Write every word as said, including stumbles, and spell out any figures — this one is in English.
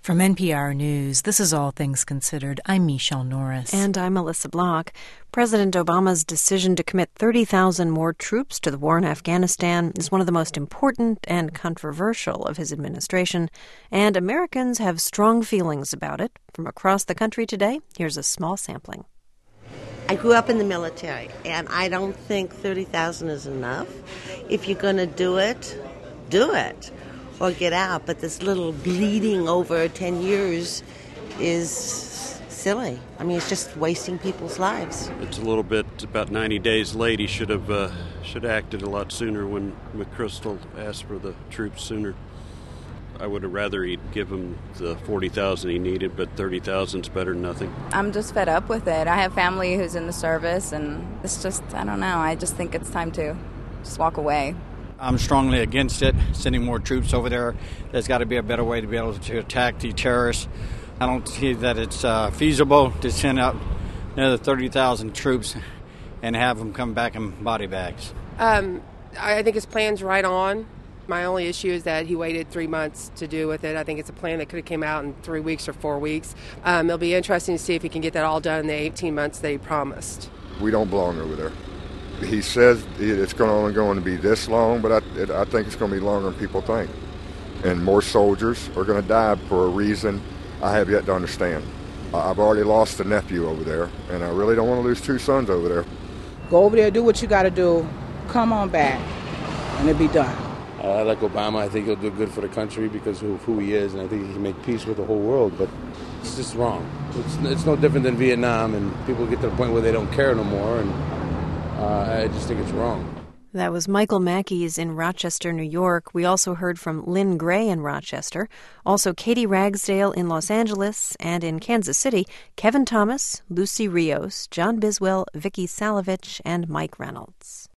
From N P R News, this is All Things Considered. I'm Michelle Norris. And I'm Melissa Block. President Obama's decision to commit thirty thousand more troops to the war in Afghanistan is one of the most important and controversial of his administration, and Americans have strong feelings about it. From across the country today, here's a small sampling. I grew up in the military, and I don't think thirty thousand is enough. If you're going to do it, do it. Or get out, but this little bleeding over ten years is silly. I mean, it's just wasting people's lives. It's a little bit about ninety days late. He should have uh, should have acted a lot sooner when McChrystal asked for the troops sooner. I would have rather he'd give him the forty thousand he needed, but thirty thousand is better than nothing. I'm just fed up with it. I have family who's in the service, and it's just, I don't know, I just think it's time to just walk away. I'm strongly against it, sending more troops over there. There's got to be a better way to be able to attack the terrorists. I don't see that it's uh, feasible to send out another thirty thousand troops and have them come back in body bags. Um, I think his plan's right on. My only issue is that he waited three months to do with it. I think it's a plan that could have came out in three weeks or four weeks. Um, it'll be interesting to see if he can get that all done in the eighteen months that he promised. We don't belong over there. He says it's going to only going to be this long, but I, it, I think it's going to be longer than people think. And more soldiers are going to die for a reason I have yet to understand. I've already lost a nephew over there, and I really don't want to lose two sons over there. Go over there, do what you got to do, come on back, and it'll be done. Uh, I like Obama. I think he'll do good for the country because of who he is, and I think he can make peace with the whole world, but it's just wrong. It's, it's no different than Vietnam, and people get to the point where they don't care no more, and Uh, I just think it's wrong. That was Michael Mackey's in Rochester, New York. We also heard from Lynn Gray in Rochester, also Katie Ragsdale in Los Angeles, and in Kansas City, Kevin Thomas, Lucy Rios, John Biswell, Vicky Salovich, and Mike Reynolds.